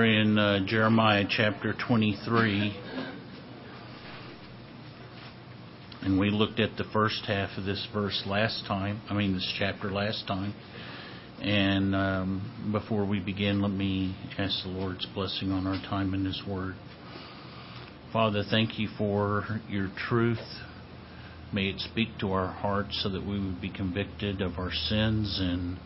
We're in Jeremiah chapter 23, and we looked at the first half of this chapter last time. And before we begin, let me ask the Lord's blessing on our time in His Word. Father, thank You for Your truth. May it speak to our hearts so that we would be convicted of our sins and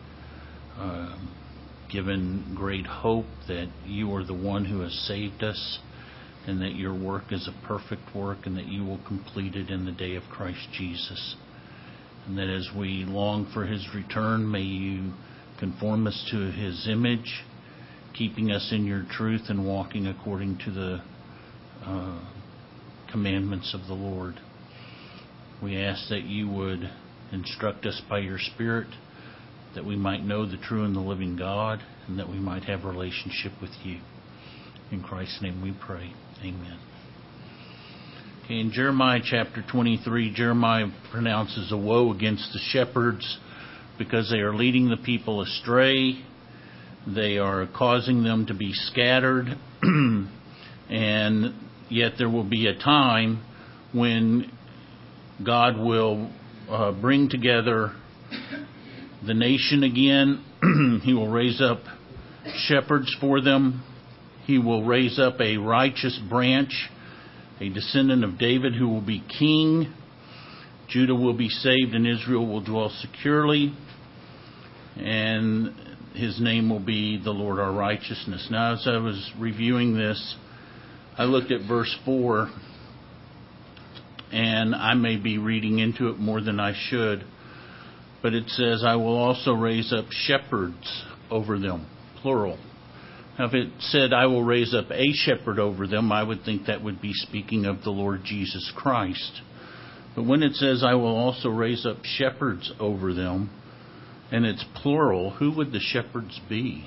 given great hope that You are the one who has saved us and that Your work is a perfect work and that You will complete it in the day of Christ Jesus. And that as we long for His return, may You conform us to His image, keeping us in Your truth and walking according to the commandments of the Lord. We ask that You would instruct us by Your Spirit, that we might know the true and the living God, and that we might have a relationship with You. In Christ's name we pray. Amen. Okay, in Jeremiah chapter 23, Jeremiah pronounces a woe against the shepherds because they are leading the people astray. They are causing them to be scattered. And yet there will be a time when God will bring together the nation again. He will raise up shepherds for them. He will raise up a righteous branch, a descendant of David who will be king. Judah will be saved and Israel will dwell securely. And His name will be the Lord our righteousness. Now, as I was reviewing this, I looked at verse 4, and I may be reading into it more than I should. But it says, I will also raise up shepherds over them, plural. Now, if it said, I will raise up a shepherd over them, I would think that would be speaking of the Lord Jesus Christ. But when it says, I will also raise up shepherds over them, and it's plural, who would the shepherds be?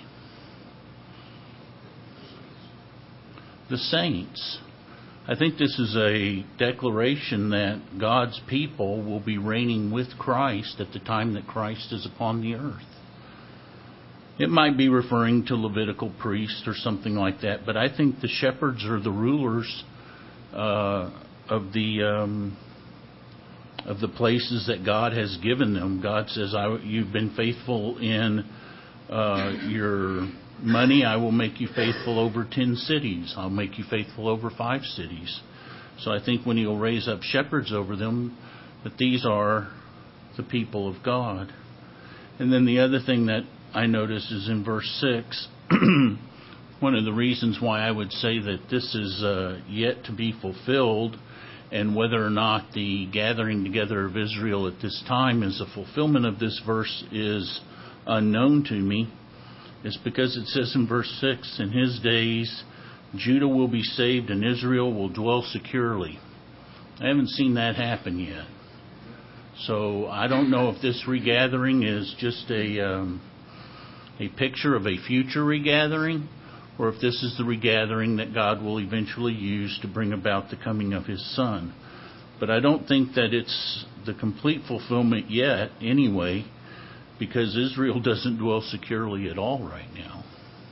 The saints. I think this is a declaration that God's people will be reigning with Christ at the time that Christ is upon the earth. It might be referring to Levitical priests or something like that, but I think the shepherds are the rulers of the places that God has given them. God says, you've been faithful in your money, I will make you faithful over 10 cities. I'll make you faithful over 5 cities. So I think when He'll raise up shepherds over them, that these are the people of God. And then the other thing that I notice is in verse 6, one of the reasons why I would say that this is yet to be fulfilled, and whether or not the gathering together of Israel at this time is a fulfillment of this verse is unknown to me, is because it says in verse 6, in His days Judah will be saved and Israel will dwell securely. I haven't seen that happen yet. So I don't know if this regathering is just a picture of a future regathering, or if this is the regathering that God will eventually use to bring about the coming of His Son. But I don't think that it's the complete fulfillment yet anyway, because Israel doesn't dwell securely at all right now.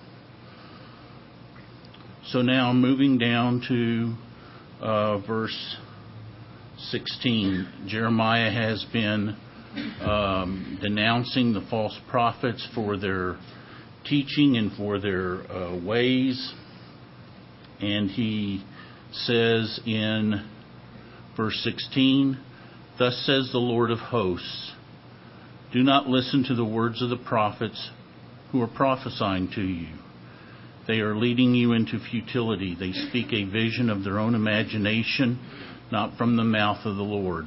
So now moving down to verse 16. Jeremiah has been denouncing the false prophets for their teaching and for their ways. And he says in verse 16, Thus says the Lord of hosts, do not listen to the words of the prophets who are prophesying to you. They are leading you into futility. They speak a vision of their own imagination, not from the mouth of the Lord.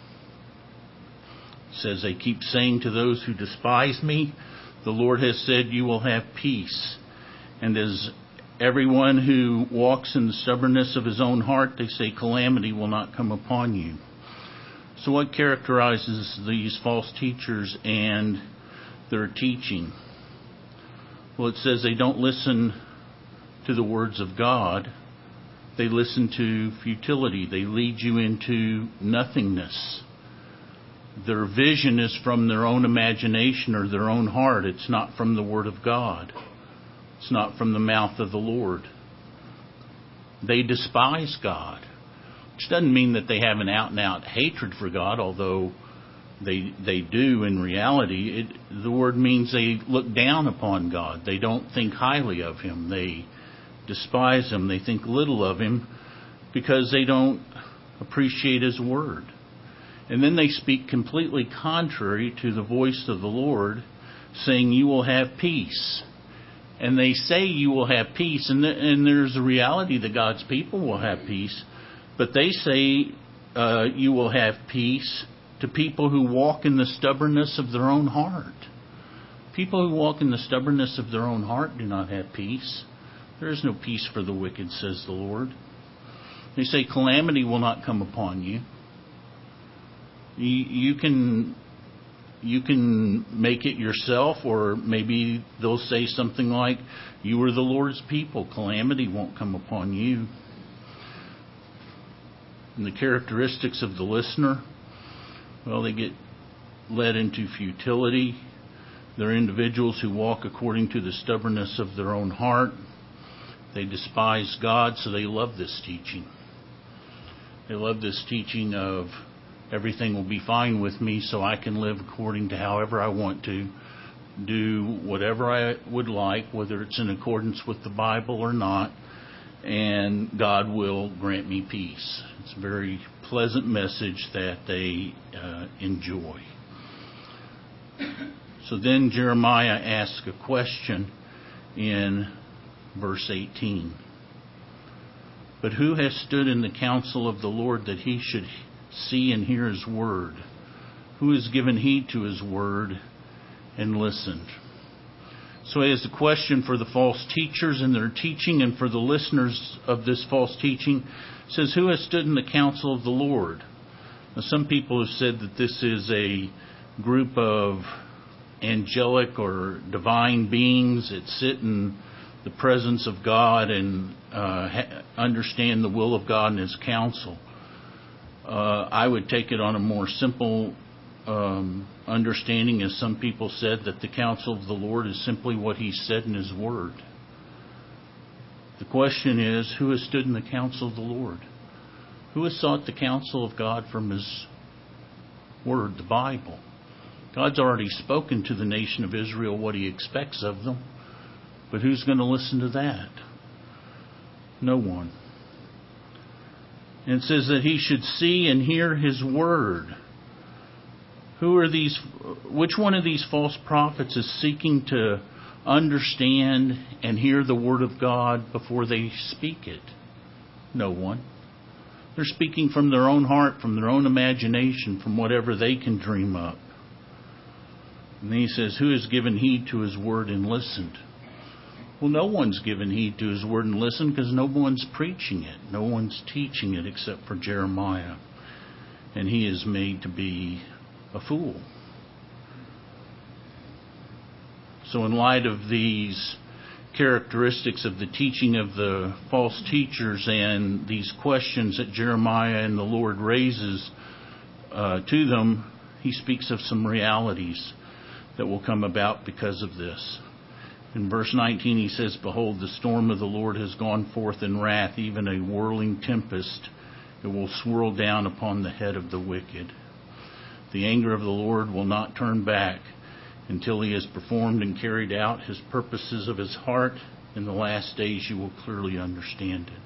It says they keep saying to those who despise me, the Lord has said you will have peace. And as everyone who walks in the stubbornness of his own heart, they say calamity will not come upon you. So what characterizes these false teachers and their teaching? Well, it says they don't listen to the words of God. They listen to futility. They lead you into nothingness. Their vision is from their own imagination or their own heart. It's not from the Word of God. It's not from the mouth of the Lord. They despise God, which doesn't mean that they have an out-and-out hatred for God, although they do in reality. The word means they look down upon God. They don't think highly of Him. They despise Him. They think little of Him because they don't appreciate His word. And then they speak completely contrary to the voice of the Lord, saying, you will have peace. And they say you will have peace, and there's a reality that God's people will have peace, but they say you will have peace to people who walk in the stubbornness of their own heart. People who walk in the stubbornness of their own heart do not have peace. There is no peace for the wicked, says the Lord. They say calamity will not come upon you. You can make it yourself, or maybe they'll say something like, you are the Lord's people. Calamity won't come upon you. And the characteristics of the listener, well, they get led into futility. They're individuals who walk according to the stubbornness of their own heart. They despise God, so they love this teaching. They love this teaching of everything will be fine with me, so I can live according to however I want to, do whatever I would like, whether it's in accordance with the Bible or not, and God will grant me peace. It's a very pleasant message that they enjoy. So then Jeremiah asks a question in verse 18. But who has stood in the counsel of the Lord that he should see and hear His word? Who has given heed to His word and listened? So he has a question for the false teachers and their teaching, and for the listeners of this false teaching. It says, who has stood in the counsel of the Lord? Now, some people have said that this is a group of angelic or divine beings that sit in the presence of God and understand the will of God and His counsel. I would take it on a more simple understanding, as some people said, that the counsel of the Lord is simply what He said in His word. The question is, who has stood in the counsel of the Lord? Who has sought the counsel of God from His word, the Bible? God's already spoken to the nation of Israel what He expects of them. But who's going to listen to that? No one. And it says that he should see and hear His word. Who are these? Which one of these false prophets is seeking to understand and hear the word of God before they speak it? No one. They're speaking from their own heart, from their own imagination, from whatever they can dream up. And then he says, who has given heed to His word and listened? Well, no one's given heed to His word and listened, because no one's preaching it. No one's teaching it except for Jeremiah. And he is made to be a fool. So in light of these characteristics of the teaching of the false teachers and these questions that Jeremiah and the Lord raises to them, he speaks of some realities that will come about because of this. In verse 19 he says, behold, the storm of the Lord has gone forth in wrath, even a whirling tempest. It will swirl down upon the head of the wicked. The anger of the Lord will not turn back until He has performed and carried out His purposes of His heart. In the last days you will clearly understand it.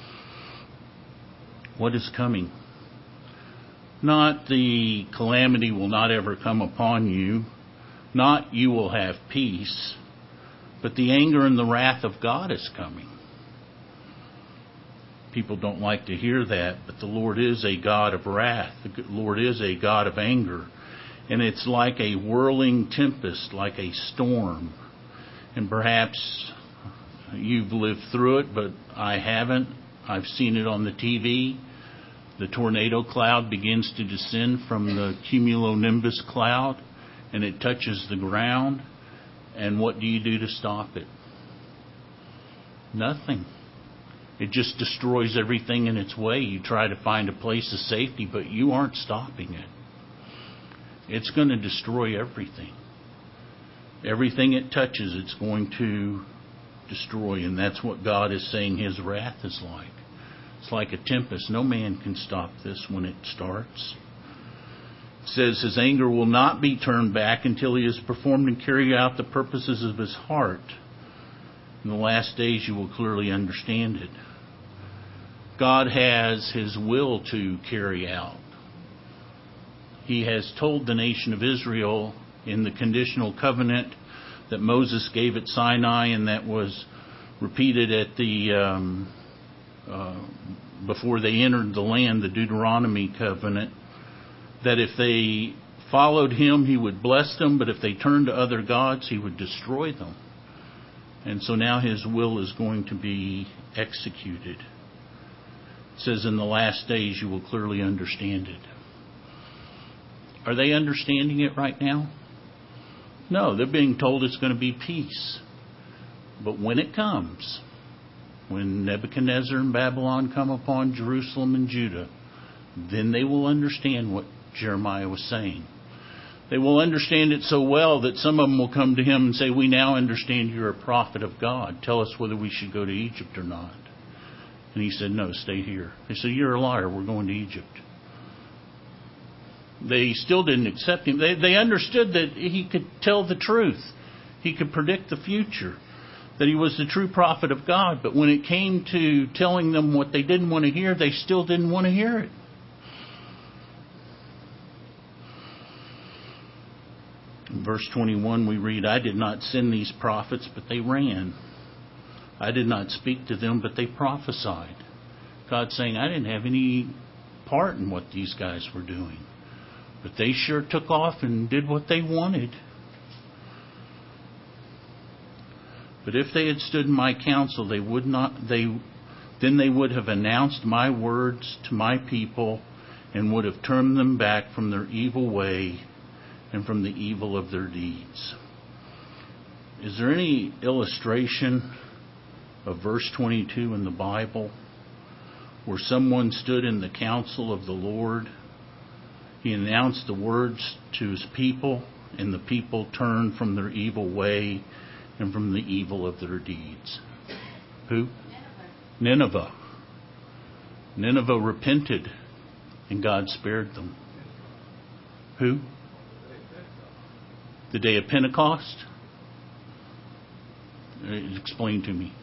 What is coming? Not the calamity will not ever come upon you. Not you will have peace. But the anger and the wrath of God is coming. People don't like to hear that, but the Lord is a God of wrath. The Lord is a God of anger. And it's like a whirling tempest, like a storm. And perhaps you've lived through it, but I haven't. I've seen it on the TV. The tornado cloud begins to descend from the cumulonimbus cloud, and it touches the ground. And what do you do to stop it? Nothing. It just destroys everything in its way. You try to find a place of safety, but you aren't stopping it. It's going to destroy everything. Everything it touches, it's going to destroy. And that's what God is saying His wrath is like. It's like a tempest. No man can stop this when it starts. It says His anger will not be turned back until He has performed and carried out the purposes of His heart. In the last days you will clearly understand it. God has His will to carry out. He has told the nation of Israel in the conditional covenant that Moses gave at Sinai and that was repeated at the before they entered the land, the Deuteronomy covenant, that if they followed Him, He would bless them, but if they turned to other gods, He would destroy them. And so now His will is going to be executed. It says in the last days you will clearly understand it. Are they understanding it right now? No, they're being told it's going to be peace. But when it comes, when Nebuchadnezzar and Babylon come upon Jerusalem and Judah, then they will understand what Jeremiah was saying. They will understand it so well that some of them will come to him and say, we now understand you're a prophet of God. Tell us whether we should go to Egypt or not. And he said, no, stay here. They said, you're a liar. We're going to Egypt. They still didn't accept him. They understood that he could tell the truth. He could predict the future. That he was the true prophet of God. But when it came to telling them what they didn't want to hear, they still didn't want to hear it. In verse 21 we read, I did not send these prophets, but they ran. I did not speak to them, but they prophesied. God's saying, I didn't have any part in what these guys were doing. But they sure took off and did what they wanted. But if they had stood in my counsel, they would have announced my words to my people and would have turned them back from their evil way and from the evil of their deeds. Is there any illustration of verse 22 in the Bible where someone stood in the counsel of the Lord? He announced the words to his people, and the people turned from their evil way and from the evil of their deeds. Who? Nineveh. Nineveh repented, and God spared them. Who? The day of Pentecost? Explain to me.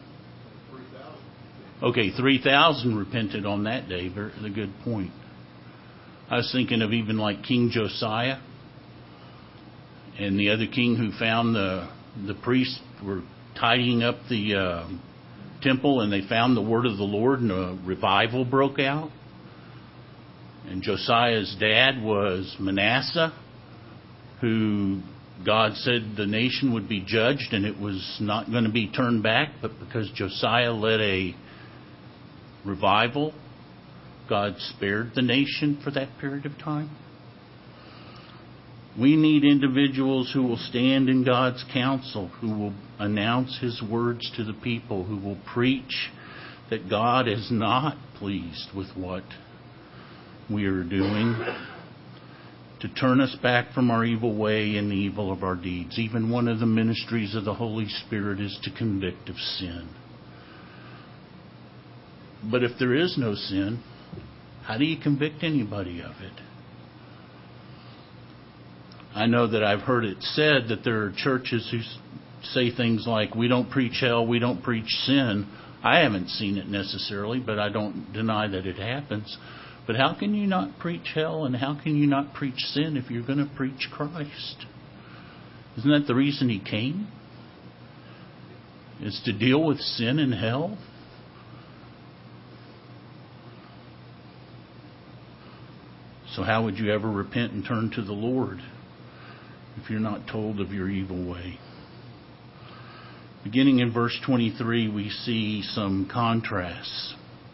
3,000 repented on that day. Very good point. I was thinking of even like King Josiah and the other king who found the priests were tidying up the temple, and they found the word of the Lord, and a revival broke out. And Josiah's dad was Manasseh, who God said the nation would be judged and it was not going to be turned back, but because Josiah led a revival, God spared the nation for that period of time. We need individuals who will stand in God's counsel, who will announce His words to the people, who will preach that God is not pleased with what we are doing, to turn us back from our evil way and the evil of our deeds. Even one of the ministries of the Holy Spirit is to convict of sin. But if there is no sin, how do you convict anybody of it? I know that I've heard it said that there are churches who say things like, we don't preach hell, we don't preach sin. I haven't seen it necessarily, but I don't deny that it happens. But how can you not preach hell and how can you not preach sin if you're going to preach Christ? Isn't that the reason He came? Is to deal with sin and hell? So how would you ever repent and turn to the Lord if you're not told of your evil way? Beginning in verse 23, we see some contrasts.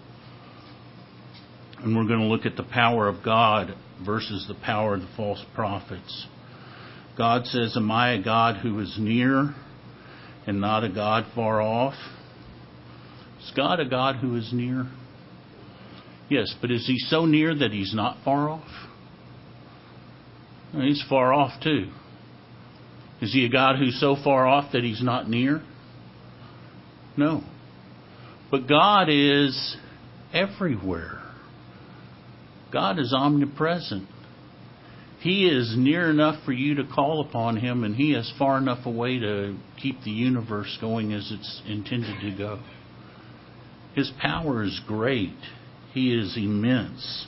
And we're going to look at the power of God versus the power of the false prophets. God says, am I a God who is near and not a God far off? Is God a God who is near? Yes, but is He so near that He's not far off? No, He's far off too. Is He a God who's so far off that He's not near? No. But God is everywhere. God is omnipresent. He is near enough for you to call upon Him, and He is far enough away to keep the universe going as it's intended to go. His power is great. He is immense.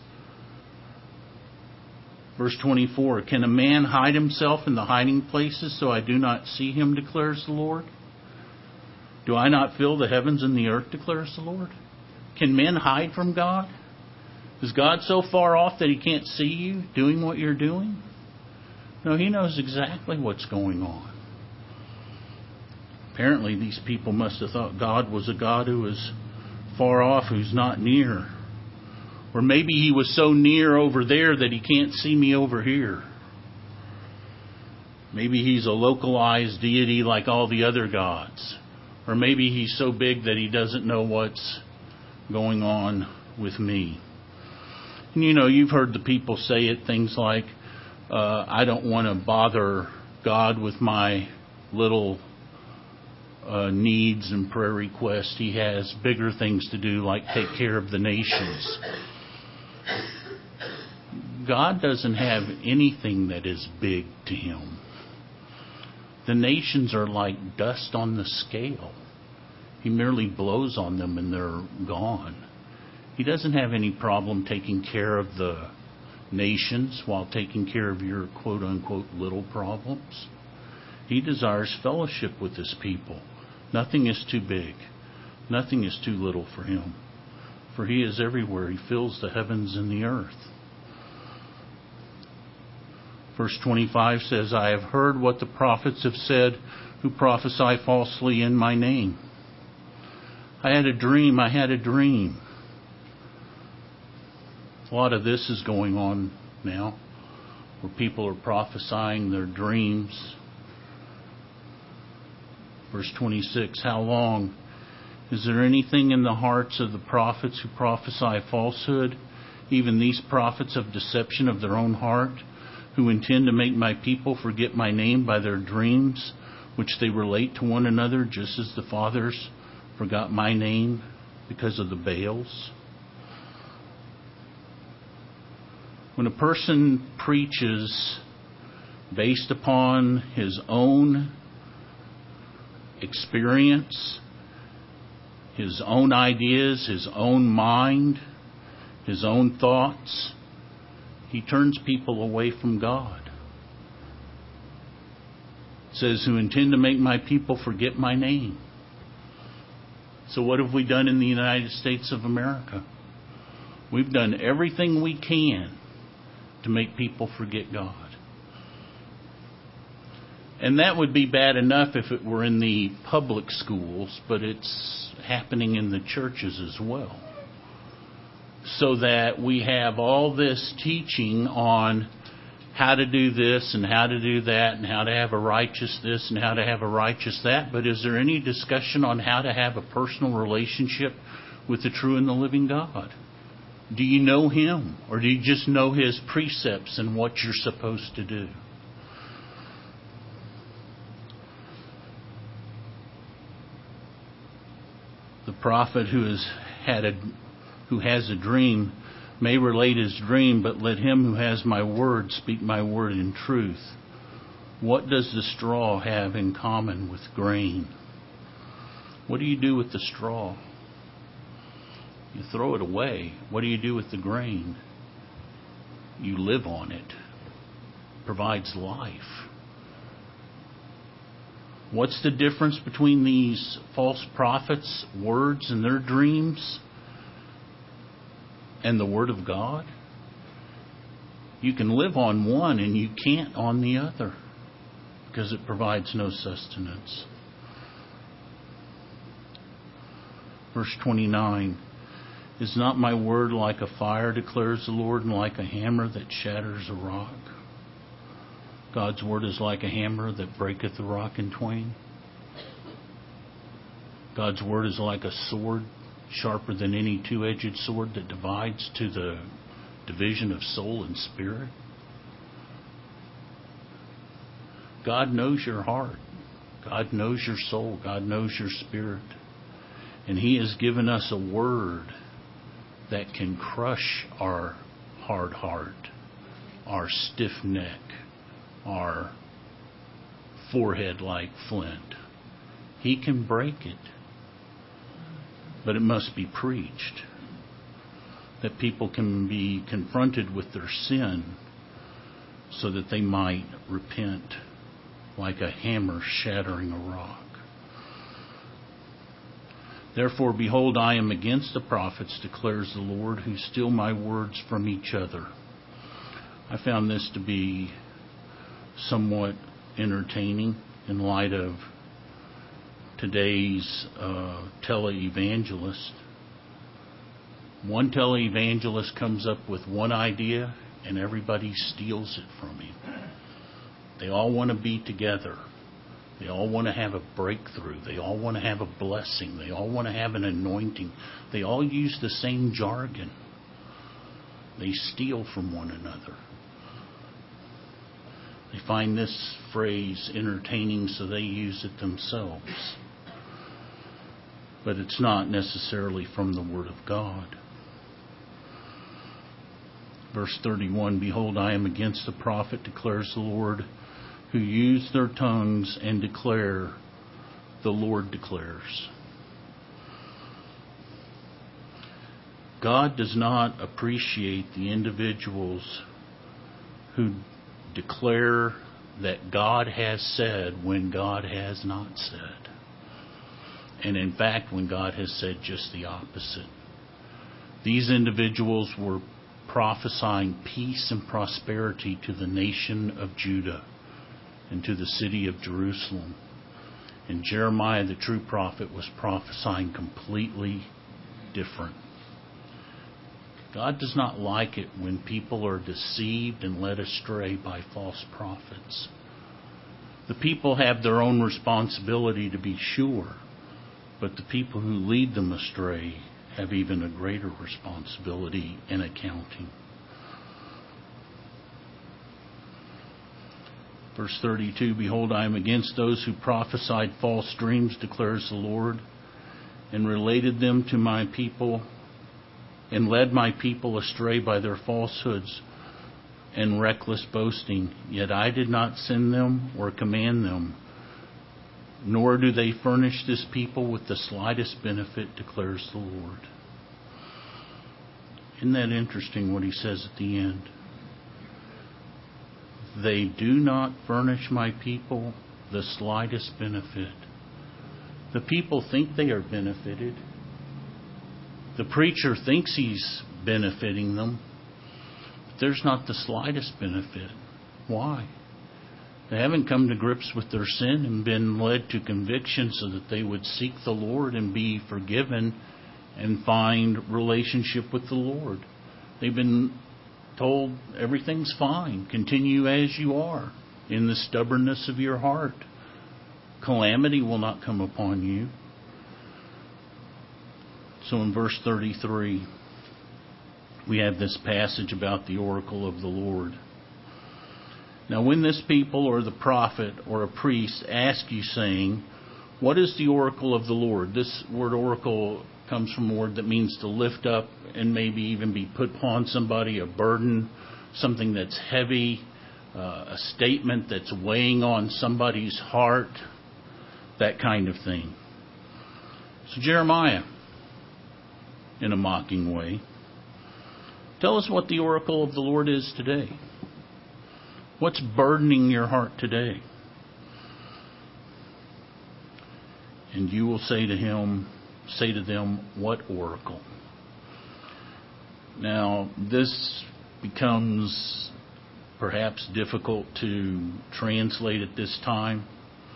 Verse 24, can a man hide himself in the hiding places so I do not see him, declares the Lord? Do I not fill the heavens and the earth, declares the Lord? Can men hide from God? Is God so far off that He can't see you doing what you're doing? No, He knows exactly what's going on. Apparently, these people must have thought God was a God who was far off, who's not near. Or maybe He was so near over there that He can't see me over here. Maybe He's a localized deity like all the other gods. Or maybe He's so big that He doesn't know what's going on with me. And you've heard the people say it, things like, I don't want to bother God with my little needs and prayer requests. He has bigger things to do, like take care of the nations. God doesn't have anything that is big to Him. The nations are like dust on the scale. He merely blows on them and they're gone. He doesn't have any problem taking care of the nations while taking care of your quote-unquote little problems. He desires fellowship with His people. Nothing is too big. Nothing is too little for Him. For He is everywhere. He fills the heavens and the earth. Verse 25 says, I have heard what the prophets have said who prophesy falsely in my name. I had a dream. A lot of this is going on now, where people are prophesying their dreams. Verse 26, how long? Is there anything in the hearts of the prophets who prophesy falsehood, even these prophets of deception of their own heart, who intend to make my people forget my name by their dreams, which they relate to one another, just as the fathers forgot my name because of the Baals? When a person preaches based upon his own experience, his own ideas, his own mind, his own thoughts, he turns people away from God. It says, who intend to make my people forget my name. So what have we done in the United States of America? We've done everything we can to make people forget God. And that would be bad enough if it were in the public schools, but it's happening in the churches as well. So that we have all this teaching on how to do this and how to do that and how to have a righteous this and how to have a righteous that. But is there any discussion on how to have a personal relationship with the true and the living God? Do you know Him, or do you just know His precepts and what you're supposed to do? The prophet who has a dream may relate his dream, but let him who has my word speak my word in truth. What does the straw have in common with grain? What do you do with the straw? You throw it away. What do you do with the grain? You live on it. It provides life. What's the difference between these false prophets' words and their dreams and the Word of God? You can live on one and you can't on the other because it provides no sustenance. Verse 29, is not my word like a fire, declares the Lord, and like a hammer that shatters a rock? God's word is like a hammer that breaketh the rock in twain. God's word is like a sword, sharper than any two-edged sword that divides to the division of soul and spirit. God knows your heart. God knows your soul. God knows your spirit. And He has given us a word that can crush our hard heart, our stiff neck, our forehead like flint. He can break it. But it must be preached. That people can be confronted with their sin so that they might repent like a hammer shattering a rock. Therefore, behold, I am against the prophets, declares the Lord, who steal my words from each other. I found this to be somewhat entertaining in light of today's televangelist. One televangelist comes up with one idea and everybody steals it from him. They all want to be together. They all want to have a breakthrough. They all want to have a blessing. They all want to have an anointing. They all use the same jargon. They steal from one another. They find this phrase entertaining, so they use it themselves. But it's not necessarily from the Word of God. Verse 31, behold, I am against the prophet, declares the Lord, who use their tongues and declare, the Lord declares. God does not appreciate the individuals who declare that God has said when God has not said. And in fact, when God has said just the opposite. These individuals were prophesying peace and prosperity to the nation of Judah and to the city of Jerusalem. And Jeremiah, the true prophet, was prophesying completely different. God does not like it when people are deceived and led astray by false prophets. The people have their own responsibility, to be sure, but the people who lead them astray have even a greater responsibility in accounting. Verse 32, behold, I am against those who prophesied false dreams, declares the Lord, and related them to my people, and led my people astray by their falsehoods and reckless boasting. Yet I did not send them or command them, nor do they furnish this people with the slightest benefit, declares the Lord. Isn't that interesting what he says at the end? They do not furnish my people the slightest benefit. The people think they are benefited. The preacher thinks he's benefiting them. But there's not the slightest benefit. Why? They haven't come to grips with their sin and been led to conviction so that they would seek the Lord and be forgiven and find relationship with the Lord. They've been told everything's fine. Continue as you are in the stubbornness of your heart. Calamity will not come upon you. So in verse 33, we have this passage about the oracle of the Lord. Now when this people or the prophet or a priest ask you, saying, what is the oracle of the Lord? This word oracle comes from a word that means to lift up and maybe even be put upon somebody, a burden, something that's heavy, a statement that's weighing on somebody's heart, that kind of thing. So Jeremiah, in a mocking way, tell us what the oracle of the Lord is today. What's burdening your heart today? And you will say to them, what oracle? Now, this becomes perhaps difficult to translate at this time.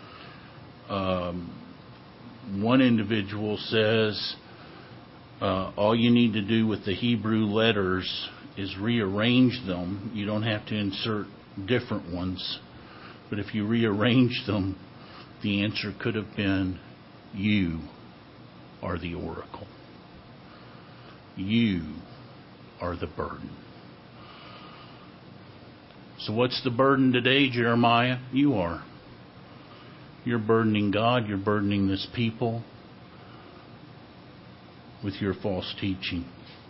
One individual says, all you need to do with the Hebrew letters is rearrange them. You don't have to insert different ones. But if you rearrange them, the answer could have been, you are the oracle. You are the burden. So what's the burden today, Jeremiah? You are. You're burdening God. You're burdening this people. with your false teaching.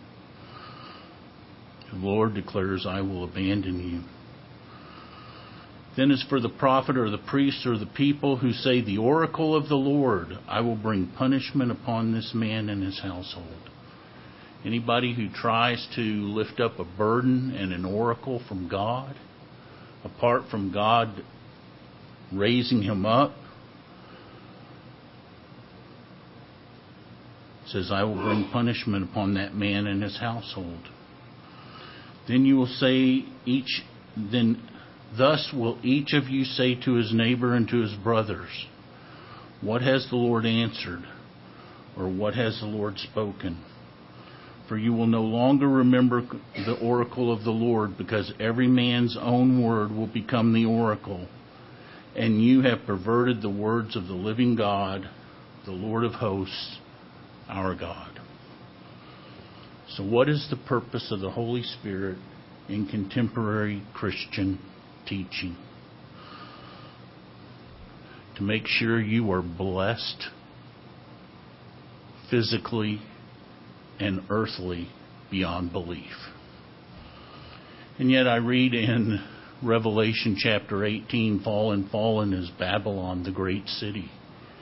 The Lord declares, I will abandon you. Then as for the prophet or the priest or the people who say the oracle of the Lord, I will bring punishment upon this man and his household. Anybody who tries to lift up a burden and an oracle from God, apart from God raising him up, says, I will bring punishment upon that man and his household. Then you will say thus will each of you say to his neighbor and to his brothers, what has the Lord answered? Or what has the Lord spoken? For you will no longer remember the oracle of the Lord, because every man's own word will become the oracle. And you have perverted the words of the living God, the Lord of hosts, our God. So what is the purpose of the Holy Spirit in contemporary Christian teaching? To make sure you are blessed physically and earthly beyond belief. And yet I read in Revelation chapter 18, fallen is Babylon, the great city.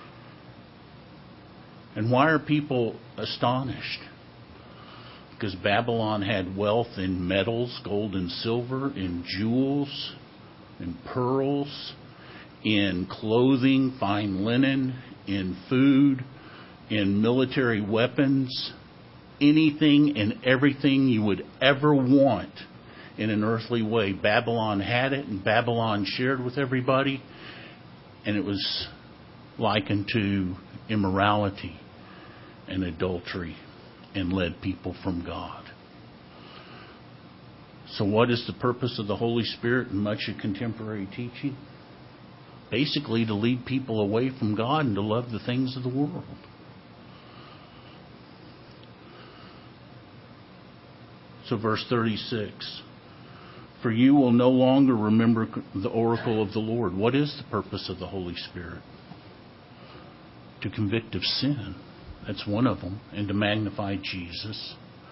And why are people astonished? Because Babylon had wealth in metals, gold and silver, in jewels, in pearls, in clothing, fine linen, in food, in military weapons, anything and everything you would ever want in an earthly way. Babylon had it, and Babylon shared with everybody, and it was likened to immorality and adultery and led people from God. So what is the purpose of the Holy Spirit in much of contemporary teaching? Basically to lead people away from God and to love the things of the world. So verse 36, for you will no longer remember the oracle of the Lord. What is the purpose of the Holy Spirit? To convict of sin. That's one of them. And to magnify Jesus.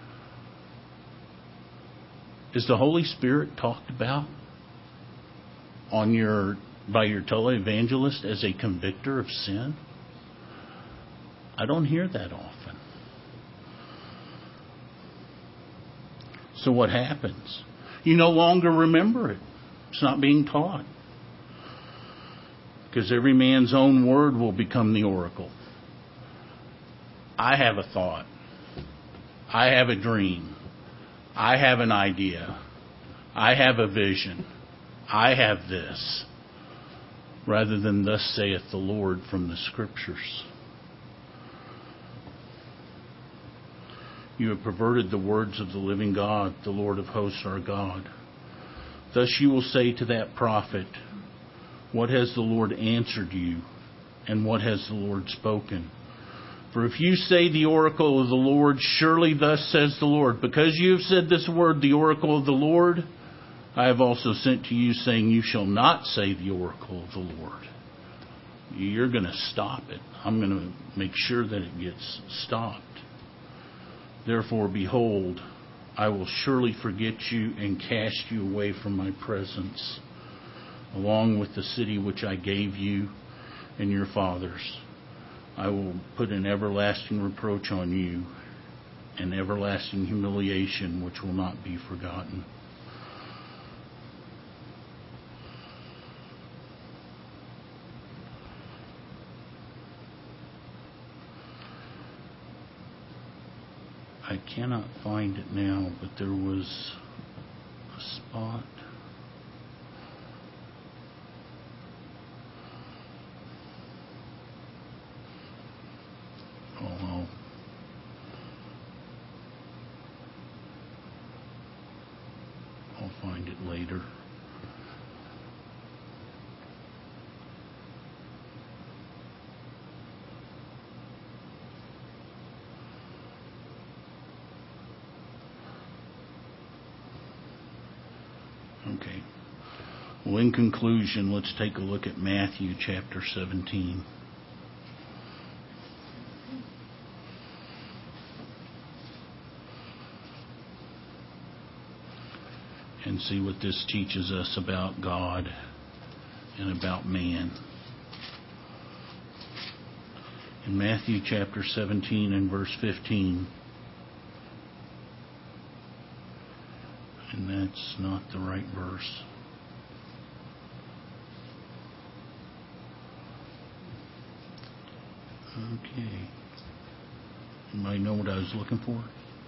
Is the Holy Spirit talked about by your televangelist as a convictor of sin? I don't hear that often. So what happens? You no longer remember it. It's not being taught. Because every man's own word will become the oracle. I have a thought. I have a dream. I have an idea. I have a vision. I have this. Rather than thus saith the Lord from the Scriptures. You have perverted the words of the living God, the Lord of hosts, our God. Thus you will say to that prophet, what has the Lord answered you, and what has the Lord spoken? For if you say the oracle of the Lord, surely thus says the Lord, because you have said this word, the oracle of the Lord, I have also sent to you, saying, you shall not say the oracle of the Lord. You're going to stop it. I'm going to make sure that it gets stopped. Therefore, behold, I will surely forget you and cast you away from my presence, along with the city which I gave you and your fathers. I will put an everlasting reproach on you, an everlasting humiliation which will not be forgotten. I cannot find it now, but there was a spot. Oh, I'll find it later. Okay. Well, in conclusion, let's take a look at Matthew chapter 17. and see what this teaches us about God and about man. In Matthew chapter 17 and verse 15, and that's not the right verse. Okay. Anybody know what I was looking for?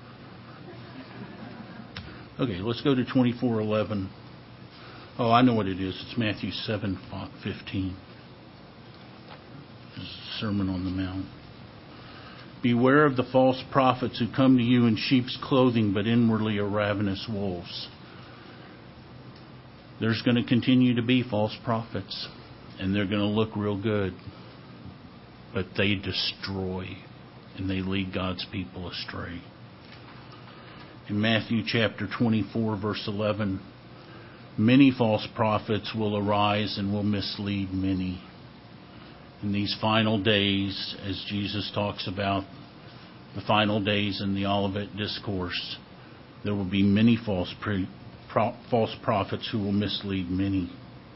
Okay, let's go to 24:11. Oh, I know what it is. It's Matthew 7:15. This is the Sermon on the Mount. Beware of the false prophets who come to you in sheep's clothing, but inwardly are ravenous wolves. There's going to continue to be false prophets, and they're going to look real good, but they destroy, and they lead God's people astray. In Matthew chapter 24, verse 11, many false prophets will arise and will mislead many. In these final days, as Jesus talks about the final days in the Olivet Discourse, there will be many false prophets who will mislead many.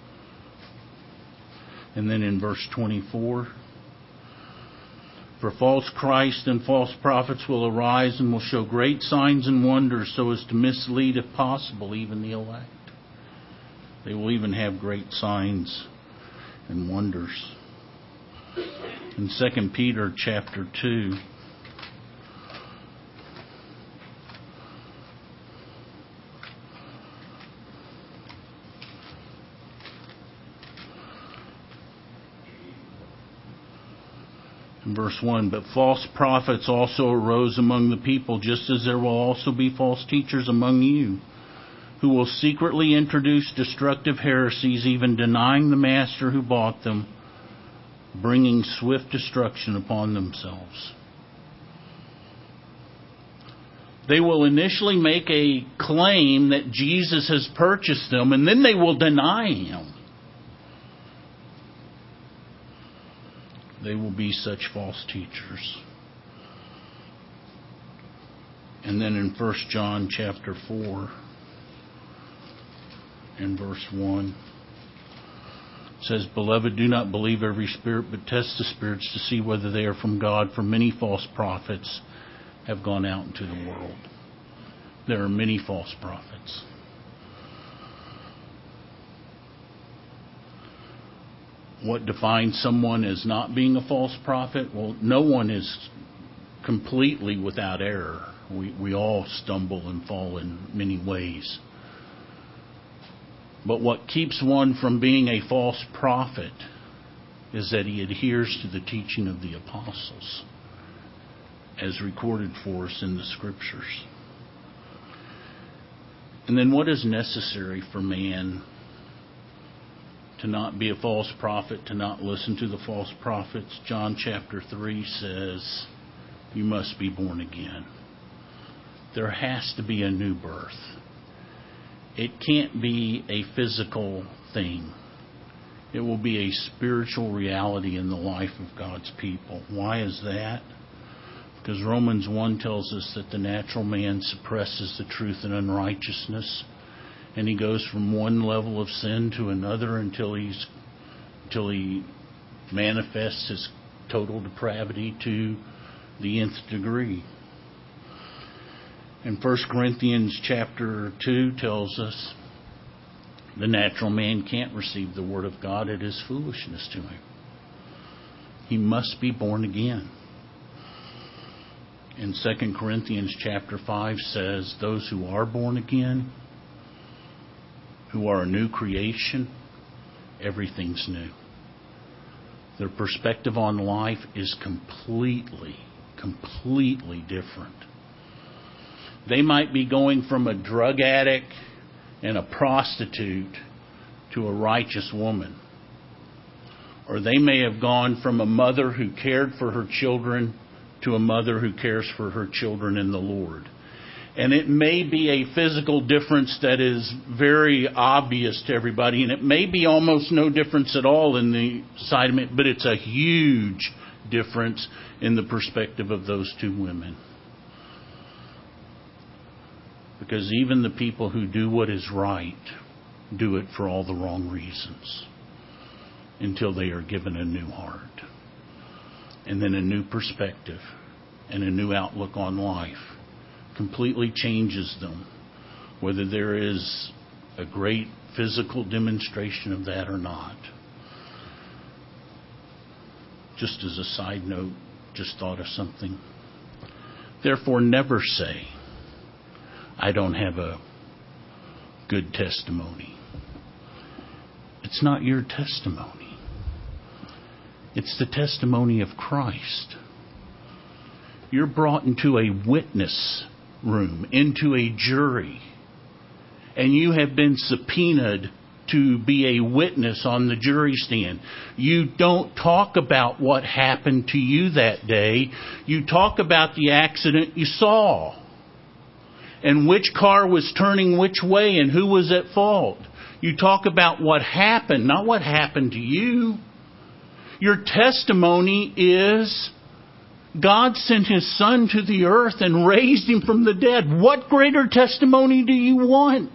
And then in verse 24, for false Christ and false prophets will arise and will show great signs and wonders so as to mislead, if possible, even the elect. They will even have great signs and wonders. In 2 Peter chapter 2, in verse 1, but false prophets also arose among the people, just as there will also be false teachers among you, who will secretly introduce destructive heresies, even denying the master who bought them, bringing swift destruction upon themselves. They will initially make a claim that Jesus has purchased them, and then they will deny him. They will be such false teachers. And then in 1 John chapter 4 and verse 1, it says, beloved, do not believe every spirit, but test the spirits to see whether they are from God, for many false prophets have gone out into the world. There are many false prophets. What defines someone as not being a false prophet? Well, no one is completely without error. We all stumble and fall in many ways. But what keeps one from being a false prophet is that he adheres to the teaching of the apostles, as recorded for us in the Scriptures. And then what is necessary for man to not be a false prophet, to not listen to the false prophets? John chapter 3 says, you must be born again. There has to be a new birth. It can't be a physical thing. It will be a spiritual reality in the life of God's people. Why is that? Because Romans 1 tells us that the natural man suppresses the truth in unrighteousness, and he goes from one level of sin to another until he manifests his total depravity to the nth degree. And 1 Corinthians chapter 2 tells us the natural man can't receive the word of God. It is foolishness to him. He must be born again. And 2 Corinthians chapter 5 says those who are born again, who are a new creation, everything's new. Their perspective on life is completely different. They might be going from a drug addict and a prostitute to a righteous woman. Or they may have gone from a mother who cared for her children to a mother who cares for her children in the Lord. And it may be a physical difference that is very obvious to everybody, and it may be almost no difference at all in the sight of it, but it's a huge difference in the perspective of those two women. Because even the people who do what is right do it for all the wrong reasons until they are given a new heart. And then a new perspective and a new outlook on life completely changes them, whether there is a great physical demonstration of that or not. Just as a side note, just thought of something. Therefore, never say, I don't have a good testimony. It's not your testimony. It's the testimony of Christ. You're brought into a witness room, into a jury, and you have been subpoenaed to be a witness on the jury stand. You don't talk about what happened to you that day. You talk about the accident you saw and which car was turning which way and who was at fault. You talk about what happened, not what happened to you. Your testimony is God sent His Son to the earth and raised Him from the dead. What greater testimony do you want?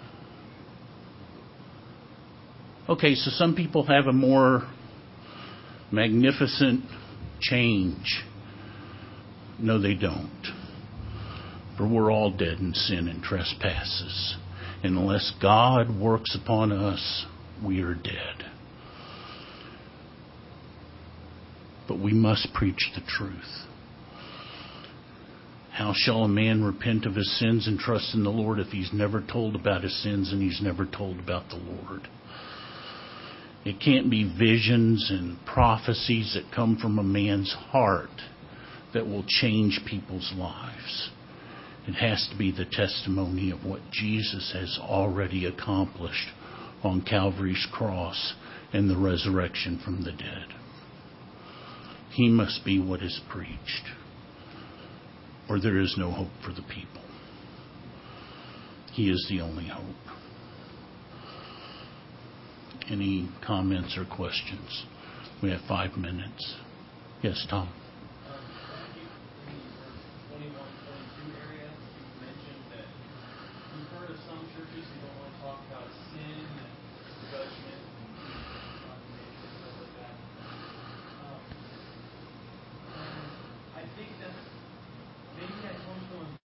Okay, so some people have a more magnificent change. No, they don't. For we're all dead in sin and trespasses. And unless God works upon us, we are dead. But we must preach the truth. How shall a man repent of his sins and trust in the Lord if he's never told about his sins and he's never told about the Lord? It can't be visions and prophecies that come from a man's heart that will change people's lives. It has to be the testimony of what Jesus has already accomplished on Calvary's cross and the resurrection from the dead. He must be what is preached, or there is no hope for the people. He is the only hope. Any comments or questions? We have 5 minutes. Yes, Tom.